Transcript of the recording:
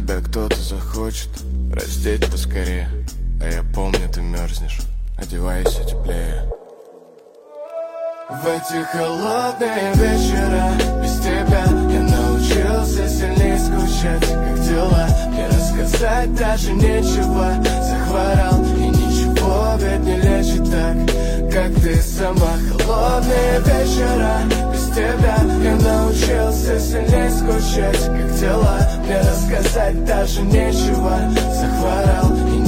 Тебя кто-то захочет раздеть поскорее, а я помню, ты мерзнешь, одевайся теплее. В эти холодные вечера без тебя я научился сильнее скучать. Как дела? Мне рассказать даже нечего. Захворал и ничего ведь не лечит так, как ты сама. Холодные вечера без тебя я научился сильнее скучать. Как дела? Мне рассказать даже нечего. Захворал и